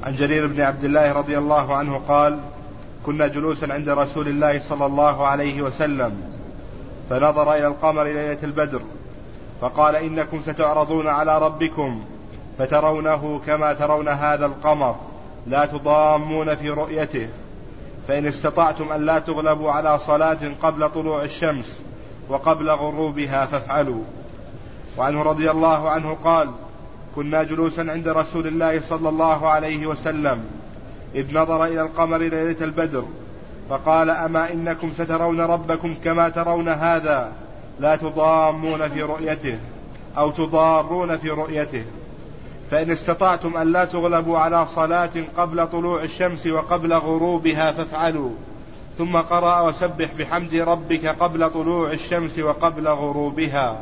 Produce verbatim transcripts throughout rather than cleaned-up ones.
عن جرير بن عبد الله رضي الله عنه قال: كنا جلوسا عند رسول الله صلى الله عليه وسلم فنظر إلى القمر ليلة البدر فقال: إنكم ستعرضون على ربكم فترونه كما ترون هذا القمر لا تضامون في رؤيته، فإن استطعتم أن لا تغلبوا على صلاة قبل طلوع الشمس وقبل غروبها فافعلوا. وعنه رضي الله عنه قال: كنا جلوسا عند رسول الله صلى الله عليه وسلم إذ نظر إلى القمر ليلة البدر فقال: أما إنكم سترون ربكم كما ترون هذا لا تضامون في رؤيته أو تضارون في رؤيته، فإن استطعتم أن لا تغلبوا على صلاة قبل طلوع الشمس وقبل غروبها فافعلوا. ثم قرأ: وسبح بحمد ربك قبل طلوع الشمس وقبل غروبها.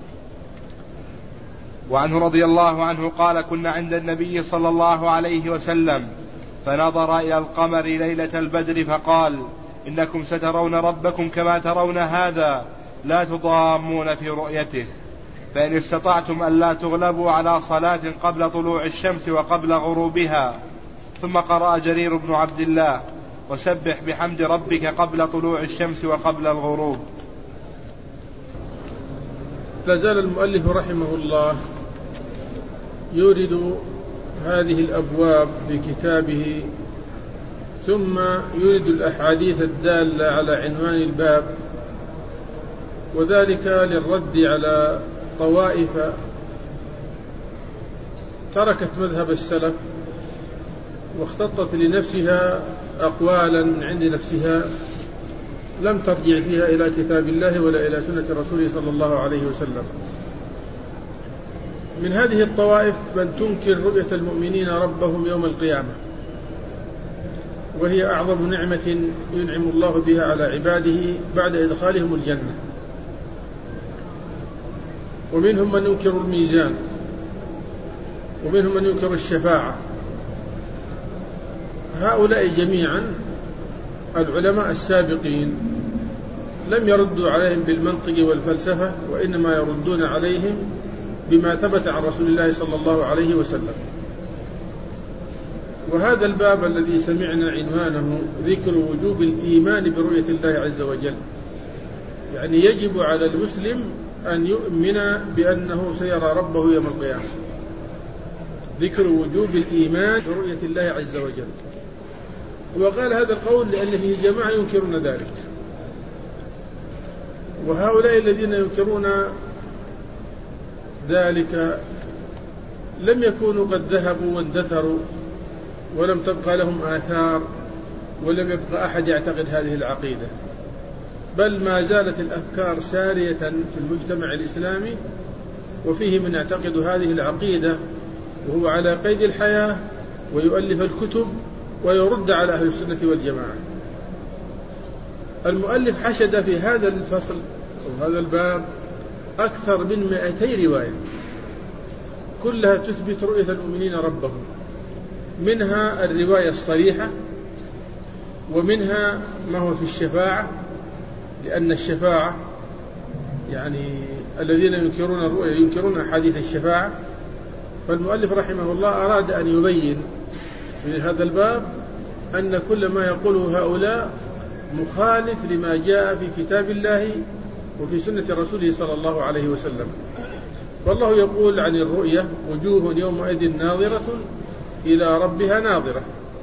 وعنه رضي الله عنه قال: كنا عند النبي صلى الله عليه وسلم فنظر إلى القمر ليلة البدر فقال: إنكم سترون ربكم كما ترون هذا لا تضامون في رؤيته، فإن استطعتم أن لا تغلبوا على صلاة قبل طلوع الشمس وقبل غروبها. ثم قرأ جرير بن عبد الله: وسبح بحمد ربك قبل طلوع الشمس وقبل الغروب. لازال المؤلف رحمه الله يورد هذه الأبواب في كتابه، ثم يورد الأحاديث الدالة على عنوان الباب، وذلك للرد على طوائف تركت مذهب السلف واختطت لنفسها أقوالا من عند نفسها لم ترجع فيها إلى كتاب الله ولا إلى سنة رسوله صلى الله عليه وسلم. من هذه الطوائف من تنكر رؤية المؤمنين ربهم يوم القيامة، وهي أعظم نعمة ينعم الله بها على عباده بعد إدخالهم الجنة. ومنهم من ينكر الميزان، ومنهم من ينكر الشفاعة. هؤلاء جميعا العلماء السابقين لم يردوا عليهم بالمنطق والفلسفة، وإنما يردون عليهم بما ثبت عن رسول الله صلى الله عليه وسلم. وهذا الباب الذي سمعنا عنوانه ذكر وجوب الإيمان برؤية الله عز وجل، يعني يجب على المسلم أن يؤمن بأنه سيرى ربه يوم القيامة. ذكر وجوب الإيمان برؤية الله عز وجل. وقال هذا القول لأن فيه جماعة ينكرون ذلك، وهؤلاء الذين ينكرون ذلك لم يكونوا قد ذهبوا واندثروا ولم تبقى لهم آثار ولم يبقى أحد يعتقد هذه العقيدة، بل ما زالت الأفكار سارية في المجتمع الإسلامي، وفيه من يعتقد هذه العقيدة وهو على قيد الحياة ويؤلف الكتب ويرد على أهل السنة والجماعة. المؤلف حشد في هذا الفصل أو هذا الباب أكثر من مئتي رواية كلها تثبت رؤية المؤمنين ربهم، منها الرواية الصريحة، ومنها ما هو في الشفاعة، لأن الشفاعة يعني الذين ينكرون الرؤية ينكرون أحاديث الشفاعة. فالمؤلف رحمه الله أراد أن يبين في هذا الباب أن كل ما يقوله هؤلاء مخالف لما جاء في كتاب الله وفي سنة رسوله صلى الله عليه وسلم. والله يقول عن الرؤية: وجوه يومئذ ناظرة إلى ربها ناظرة.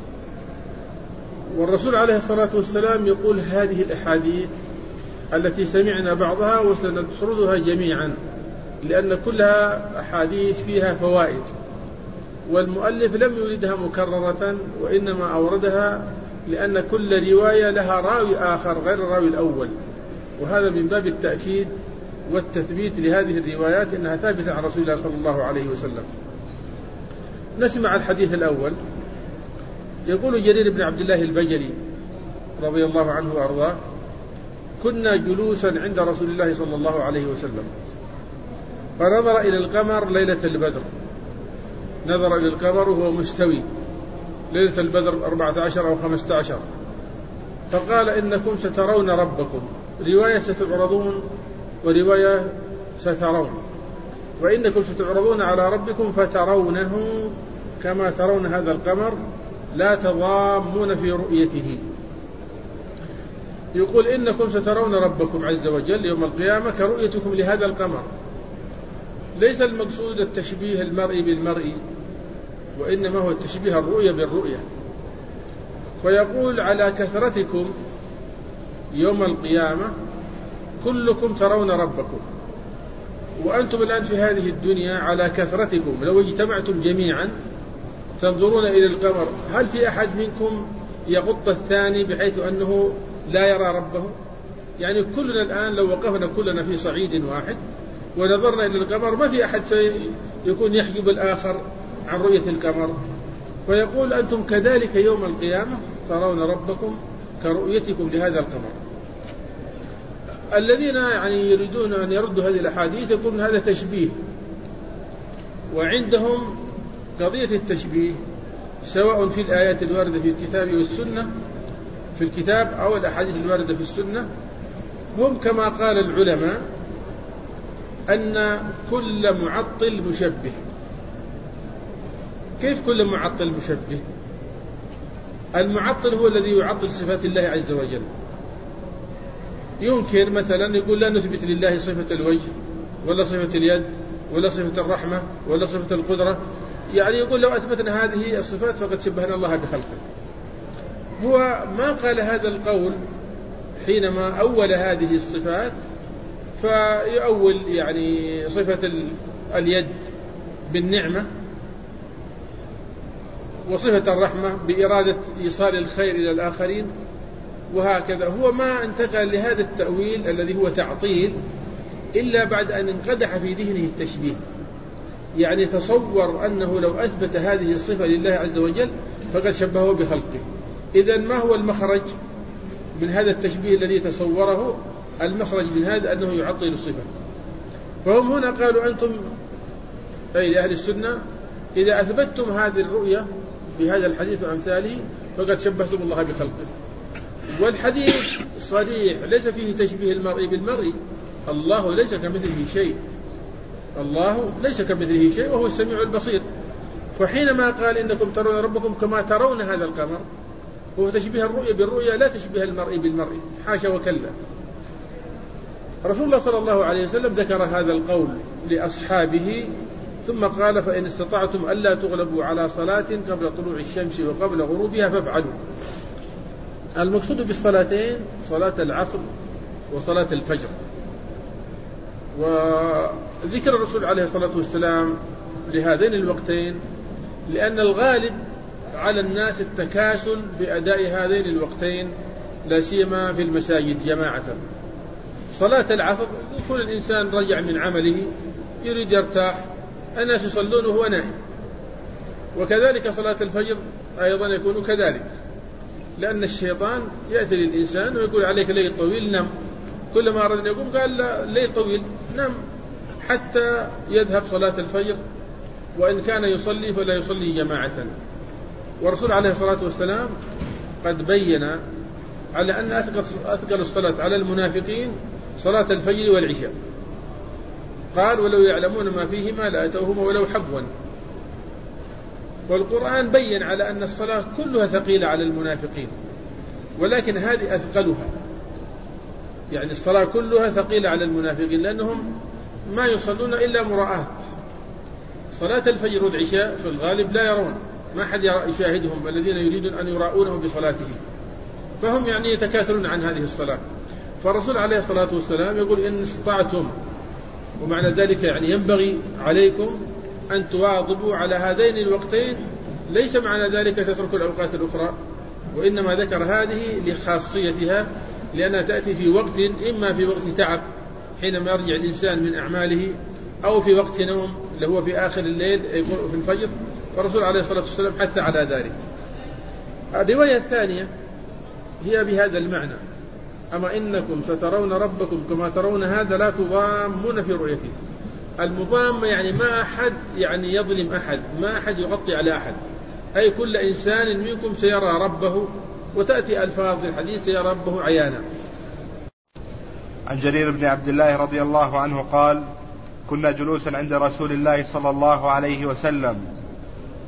والرسول عليه الصلاة والسلام يقول هذه الأحاديث التي سمعنا بعضها وسنسردها جميعا، لأن كلها أحاديث فيها فوائد، والمؤلف لم يردها مكررة وإنما أوردها لأن كل رواية لها راوي آخر غير الراوي الأول، وهذا من باب التأكيد والتثبيت لهذه الروايات أنها ثابتة عن رسول الله صلى الله عليه وسلم. نسمع الحديث الأول. يقول جرير بن عبد الله البجلي رضي الله عنه وأرضاه: كنا جلوسا عند رسول الله صلى الله عليه وسلم فنظر إلى القمر ليلة البدر. نظر إلى القمر وهو مستوي ليلة البدر أربعة عشر أو خمسة عشر، فقال: إنكم سترون ربكم. رواية ستعرضون ورواية سترون، وإنكم ستعرضون على ربكم فترونه كما ترون هذا القمر لا تضامون في رؤيته. يقول إنكم سترون ربكم عز وجل يوم القيامة كرؤيتكم لهذا القمر. ليس المقصود التشبيه المرئي بالمرئي، وإنما هو التشبيه الرؤية بالرؤية. فيقول على كثرتكم يوم القيامة كلكم ترون ربكم، وأنتم الآن في هذه الدنيا على كثرتكم لو اجتمعتم جميعا تنظرون إلى القمر، هل في أحد منكم يغط الثاني بحيث أنه لا يرى ربه؟ يعني كلنا الآن لو وقفنا كلنا في صعيد واحد ونظرنا إلى القمر ما في أحد يكون يحجب الآخر عن رؤية القمر. فيقول أنتم كذلك يوم القيامة ترون ربكم كرؤيتكم لهذا القمر. الذين يعني يريدون أن يردوا هذه الأحاديث يقولون هذا تشبيه، وعندهم قضية التشبيه سواء في الآيات الواردة في الكتاب والسنة في الكتاب أو الأحاديث الواردة في السنة، هم كما قال العلماء أن كل معطل مشبه. كيف كل معطل مشبه؟ المعطل هو الذي يعطل صفات الله عز وجل. يمكن مثلا يقول لا نثبت لله صفة الوجه ولا صفة اليد ولا صفة الرحمة ولا صفة القدرة، يعني يقول لو أثبتنا هذه الصفات فقد شبهنا الله بخلقه. هو ما قال هذا القول حينما أول هذه الصفات، فيؤول يعني صفة اليد بالنعمة وصفة الرحمة بإرادة إيصال الخير إلى الآخرين وهكذا. هو ما انتقل لهذا التأويل الذي هو تعطيل إلا بعد أن انقدح في ذهنه التشبيه، يعني تصور أنه لو أثبت هذه الصفة لله عز وجل فقد شبهه بخلقه. إذن ما هو المخرج من هذا التشبيه الذي تصوره؟ المخرج من هذا أنه يعطل الصفة. فهم هنا قالوا أنتم أي لأهل السنة إذا أثبتتم هذه الرؤية بهذا الحديث وأمثاله فقد شبهتم الله بخلقه. والحديث صريح ليس فيه تشبيه المرء بالمرء. الله ليس كمثله شيء، الله ليس كمثله شيء وهو السميع البصير. فحينما قال إنكم ترون ربكم كما ترون هذا القمر هو تشبيه الرؤية بالرؤية لا تشبيه المرء بالمرء، حاشا وكلا. رسول الله صلى الله عليه وسلم ذكر هذا القول لأصحابه ثم قال فإن استطعتم ألا تغلبوا على صلاة قبل طلوع الشمس وقبل غروبها فافعلوا. المقصود بالصلاتين صلاة العصر وصلاة الفجر. وذكر الرسول عليه الصلاة والسلام لهذين الوقتين لأن الغالب على الناس التكاسل بأداء هذين الوقتين لا سيما في المساجد جماعة. صلاة العصر يكون الإنسان رجع من عمله يريد يرتاح، الناس يصلون وهو نائم. وكذلك صلاة الفجر أيضا يكون كذلك، لأن الشيطان يأتي للإنسان ويقول عليك ليل طويل نم، كلما أراد أن يقوم قال لا ليل طويل نم حتى يذهب صلاة الفجر، وإن كان يصلي فلا يصلي جماعة. والرسول عليه الصلاة والسلام قد بين على أن أثقل الصلاة على المنافقين صلاة الفجر والعشاء، قال ولو يعلمون ما فيهما لأتوهما ولو حبوا. والقرآن بين على أن الصلاة كلها ثقيلة على المنافقين، ولكن هذه أثقلها، يعني الصلاة كلها ثقيلة على المنافقين لأنهم ما يصلون إلا مراءات. صلاة الفجر والعشاء في الغالب لا يرون، ما حد يشاهدهم الذين يريدون أن يراؤونه بصلاتهم، فهم يعني يتكاثرون عن هذه الصلاة. فالرسول عليه الصلاة والسلام يقول إن استطعتم، ومعنى ذلك يعني ينبغي عليكم أن تواظبوا على هذين الوقتين، ليس معنى ذلك تتركوا الأوقات الأخرى، وإنما ذكر هذه لخاصيتها لأنها تأتي في وقت إما في وقت تعب حينما يرجع الإنسان من أعماله، أو في وقت نوم اللي هو في آخر الليل في الفجر، فالرسول عليه الصلاة والسلام حث على ذلك. الرواية الثانية هي بهذا المعنى أما إنكم سترون ربكم كما ترون هذا لا تضامون في رؤيته. المضام يعني ما أحد يعني يظلم أحد، ما أحد يغطي على أحد، أي كل إنسان منكم سيرى ربه، وتأتي ألفاظ الحديث سيرى ربه عيانا. عن جرير بن عبد الله رضي الله عنه قال كنا جلوسا عند رسول الله صلى الله عليه وسلم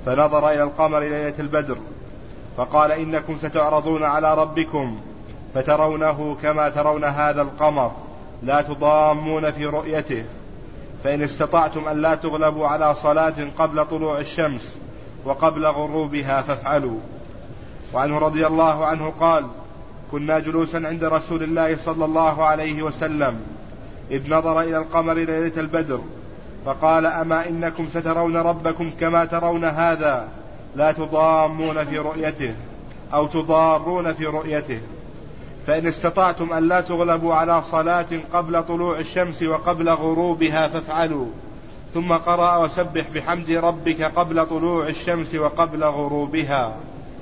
فنظر إلى القمر ليلة البدر فقال إنكم ستعرضون على ربكم فترونه كما ترون هذا القمر لا تضامون في رؤيته، فإن استطعتم أن لا تغلبوا على صلاة قبل طلوع الشمس وقبل غروبها فافعلوا. وعنه رضي الله عنه قال: كنا جلوسا عند رسول الله صلى الله عليه وسلم إذ نظر إلى القمر ليلة البدر فقال: أما إنكم سترون ربكم كما ترون هذا لا تضامون في رؤيته أو تضارون في رؤيته، فإن استطعتم أن لا تغلبوا على صلاة قبل طلوع الشمس وقبل غروبها فافعلوا. ثم قرأ: وسبح بحمد ربك قبل طلوع الشمس وقبل غروبها.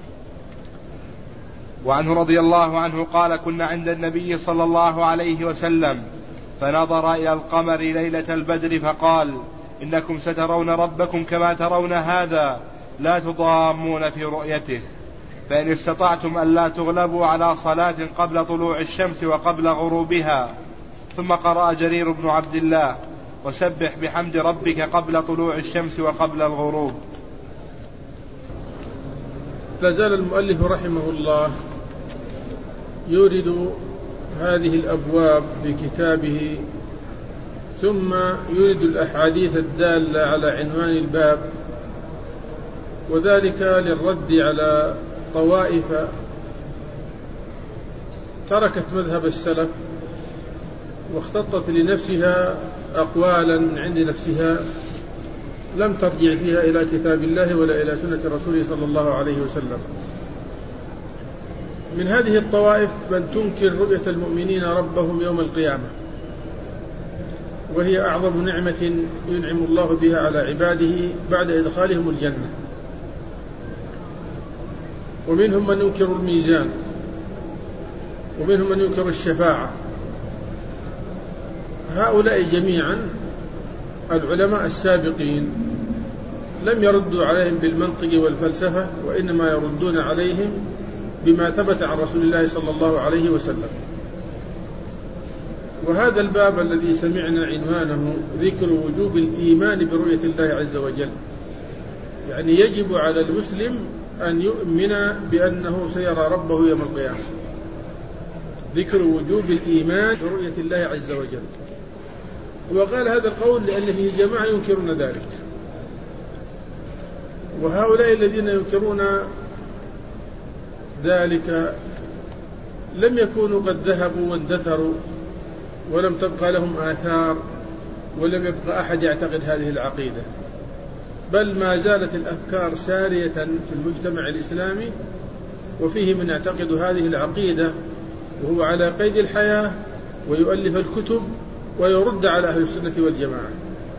وعنه رضي الله عنه قال: كنا عند النبي صلى الله عليه وسلم فنظر إلى القمر ليلة البدر فقال: إنكم سترون ربكم كما ترون هذا لا تضامون في رؤيته، فإن استطعتم أن لا تغلبوا على صلاة قبل طلوع الشمس وقبل غروبها. ثم قرأ جرير بن عبد الله: وسبح بحمد ربك قبل طلوع الشمس وقبل الغروب. لازال المؤلف رحمه الله يورد هذه الأبواب في كتابه، ثم يورد الأحاديث الدالة على عنوان الباب، وذلك للرد على طوائف تركت مذهب السلف واختطت لنفسها أقوالا من عند نفسها لم ترجع فيها إلى كتاب الله ولا إلى سنة رسوله صلى الله عليه وسلم. من هذه الطوائف من تنكر رؤية المؤمنين ربهم يوم القيامة، وهي أعظم نعمة ينعم الله بها على عباده بعد إدخالهم الجنة. ومنهم من ينكر الميزان، ومنهم من ينكر الشفاعة. هؤلاء جميعا العلماء السابقين لم يردوا عليهم بالمنطق والفلسفة، وإنما يردون عليهم بما ثبت عن رسول الله صلى الله عليه وسلم. وهذا الباب الذي سمعنا عنوانه ذكر وجوب الإيمان برؤية الله عز وجل، يعني يجب على المسلم أن يؤمن بأنه سيرى ربه يوم القيامة. ذكر وجوب الإيمان برؤية الله عز وجل. وقال هذا القول لأن فيه جماعة ينكرون ذلك، وهؤلاء الذين ينكرون ذلك لم يكونوا قد ذهبوا واندثروا ولم تبقى لهم آثار ولم يبقى أحد يعتقد هذه العقيدة، بل ما زالت الأفكار سارية في المجتمع الإسلامي، وفيه من يعتقد هذه العقيدة وهو على قيد الحياة ويؤلف الكتب ويرد على أهل السنة والجماعة.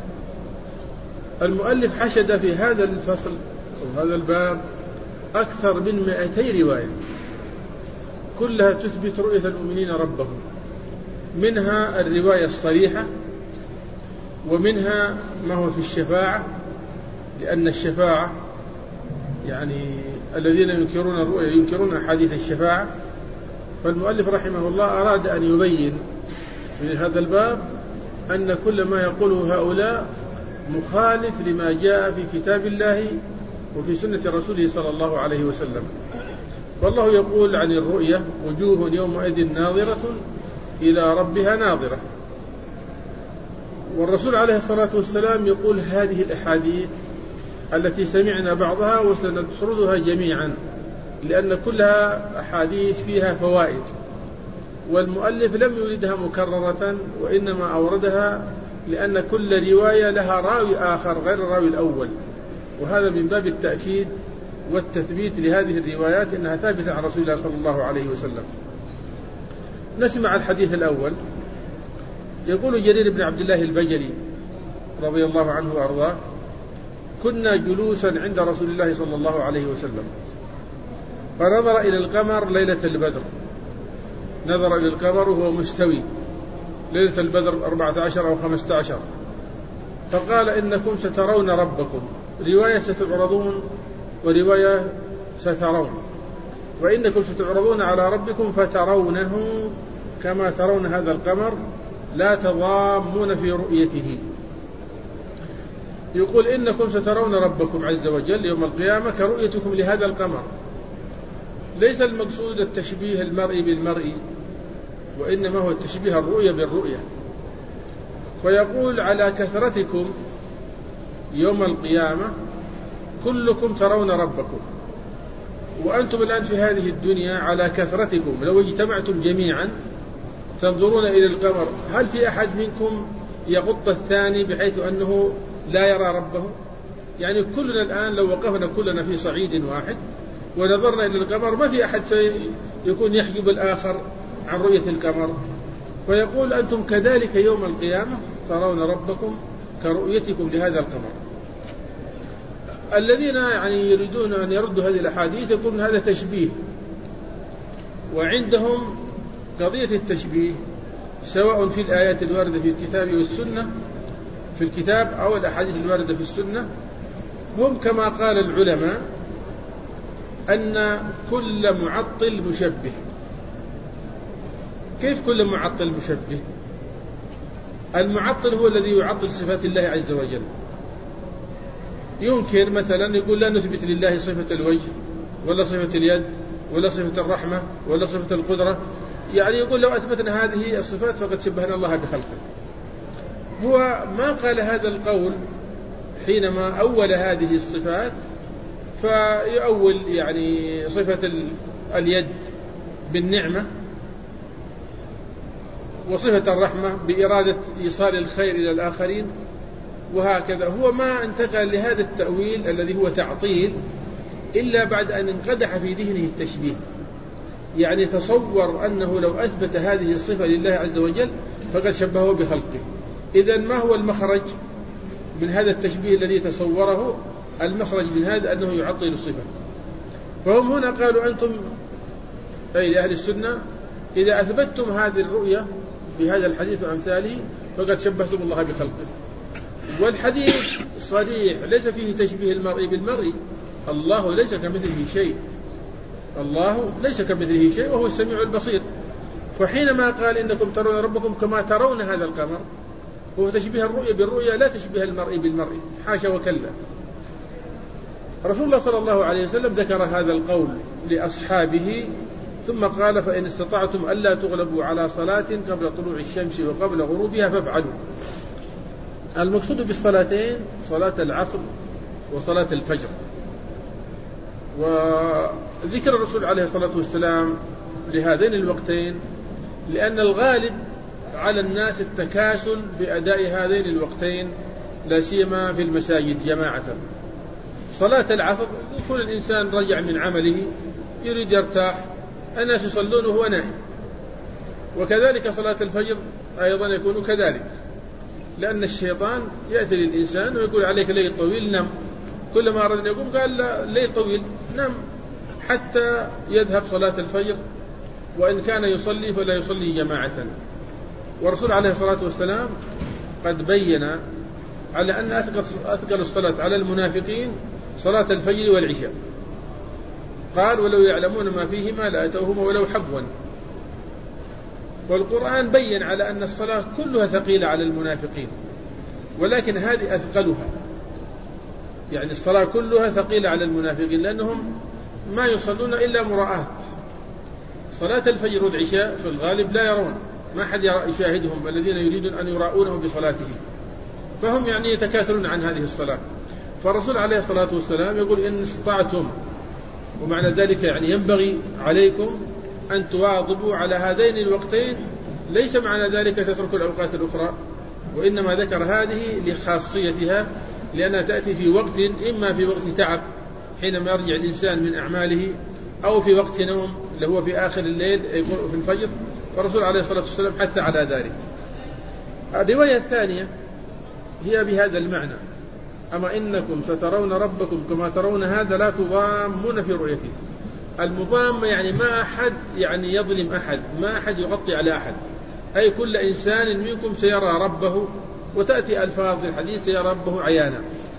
المؤلف حشد في هذا الفصل أو هذا الباب أكثر من مئتي رواية كلها تثبت رؤية المؤمنين ربهم، منها الرواية الصريحة، ومنها ما هو في الشفاعة، لأن الشفاعة يعني الذين ينكرون الرؤية ينكرون أحاديث الشفاعة. فالمؤلف رحمه الله أراد أن يبين في هذا الباب أن كل ما يقوله هؤلاء مخالف لما جاء في كتاب الله وفي سنة رسوله صلى الله عليه وسلم. والله يقول عن الرؤية: وجوه يومئذ ناظرة إلى ربها ناظرة. والرسول عليه الصلاة والسلام يقول هذه الأحاديث التي سمعنا بعضها وسنسردها جميعا، لأن كلها أحاديث فيها فوائد، والمؤلف لم يردها مكررة وإنما أوردها لأن كل رواية لها راوي آخر غير الراوي الأول، وهذا من باب التأكيد والتثبيت لهذه الروايات أنها ثابتة عن رسول الله صلى الله عليه وسلم. نسمع الحديث الأول. يقول جرير بن عبد الله البجلي رضي الله عنه وأرضاه: كنا جلوسا عند رسول الله صلى الله عليه وسلم فنظر إلى القمر ليلة البدر. نظر إلى القمر وهو مستوي ليلة البدر أربعة عشر أو خمسة عشر، فقال: إنكم سترون ربكم. رواية ستعرضون ورواية سترون، وإنكم ستعرضون على ربكم فترونه كما ترون هذا القمر لا تضامون في رؤيته. يقول إنكم سترون ربكم عز وجل يوم القيامة كرؤيتكم لهذا القمر. ليس المقصود التشبيه المرئي بالمرئي، وإنما هو التشبيه الرؤية بالرؤية. فيقول على كثرتكم يوم القيامة كلكم ترون ربكم، وأنتم الآن في هذه الدنيا على كثرتكم لو اجتمعتم جميعا تنظرون إلى القمر، هل في أحد منكم يغط الثاني بحيث أنه لا يرى ربه؟ يعني كلنا الآن لو وقفنا كلنا في صعيد واحد ونظرنا إلى القمر ما في أحد يكون يحجب الآخر عن رؤية القمر. فيقول أنتم كذلك يوم القيامة ترون ربكم كرؤيتكم لهذا القمر. الذين يعني يريدون أن يردوا هذه الأحاديث يقولون هذا تشبيه، وعندهم قضية التشبيه سواء في الآيات الواردة في الكتاب والسنة في الكتاب أو الأحاديث الواردة في السنة، هم كما قال العلماء أن كل معطل مشبه. كيف كل معطل مشبه؟ المعطل هو الذي يعطل صفات الله عز وجل. ينكر مثلا يقول لا نثبت لله صفة الوجه ولا صفة اليد ولا صفة الرحمة ولا صفة القدرة، يعني يقول لو أثبتنا هذه الصفات فقد شبهنا الله بخلقه. هو ما قال هذا القول حينما أول هذه الصفات، فيأول يعني صفة اليد بالنعمة، وصفة الرحمة بإرادة إيصال الخير إلى الآخرين، وهكذا. هو ما انتقل لهذا التأويل الذي هو تعطيل إلا بعد أن انقدح في ذهنه التشبيه، يعني تصور أنه لو أثبت هذه الصفة لله عز وجل فقد شبهه بخلقه. إذن ما هو المخرج من هذا التشبيه الذي تصوره؟ المخرج من هذا أنه يعطل الصفة. فهم هنا قالوا أنتم أي أهل السنة إذا أثبتتم هذه الرؤية بهذا الحديث وأمثاله فقد شبهتم الله بخلقه. والحديث صريح ليس فيه تشبيه المرء بالمرء. الله ليس كمثله شيء، الله ليس كمثله شيء وهو السميع البصير. فحينما قال إنكم ترون ربكم كما ترون هذا القمر، هو تشبيه الرؤية بالرؤية لا تشبيه المرء بالمرء، حاشا وكلا. رسول الله صلى الله عليه وسلم ذكر هذا القول لأصحابه ثم قال فإن استطعتم ألا تغلبوا على صلاة قبل طلوع الشمس وقبل غروبها فافعلوا. المقصود بالصلاتين صلاة العصر وصلاة الفجر. وذكر الرسول عليه الصلاة والسلام لهذين الوقتين لأن الغالب على الناس التكاسل بأداء هذين الوقتين لا سيما في المساجد جماعة. صلاة العصر يكون الإنسان رجع من عمله يريد يرتاح، الناس يصلون وهو نائم. وكذلك صلاة الفجر أيضا يكون كذلك، لأن الشيطان يأتي للإنسان ويقول عليك ليل طويل نم، كلما أراد أن يقوم قال لا ليل طويل نم حتى يذهب صلاة الفجر، وإن كان يصلي فلا يصلي جماعة. والرسول عليه الصلاة والسلام قد بين على أن أثقل الصلاة على المنافقين صلاة الفجر والعشاء، قال ولو يعلمون ما فيهما لأتوهما ولو حبوا. والقرآن بين على أن الصلاة كلها ثقيلة على المنافقين، ولكن هذه أثقلها، يعني الصلاة كلها ثقيلة على المنافقين لأنهم ما يصلون إلا مراءات. صلاة الفجر والعشاء في الغالب لا يرون، ما حد يشاهدهم الذين يريدون أن يراؤونه بصلاتهم، فهم يعني يتكاثرون عن هذه الصلاة. فالرسول عليه الصلاة والسلام يقول إن استطعتم، ومعنى ذلك يعني ينبغي عليكم أن تواظبوا على هذين الوقتين، ليس معنى ذلك تتركوا الأوقات الأخرى، وإنما ذكر هذه لخاصيتها لأنها تأتي في وقت إما في وقت تعب حينما يرجع الإنسان من أعماله، أو في وقت نوم اللي هو في آخر الليل في الفجر. فالرسول عليه الصلاة والسلام حث على ذلك. الرواية الثانية هي بهذا المعنى: أما إنكم سترون ربكم كما ترون هذا لا تضامون في رؤيته. المضام يعني ما أحد يعني يظلم أحد، ما أحد يغطي على أحد، أي كل إنسان منكم سيرى ربه. وتأتي ألفاظ الحديث سيرى ربه عيانا.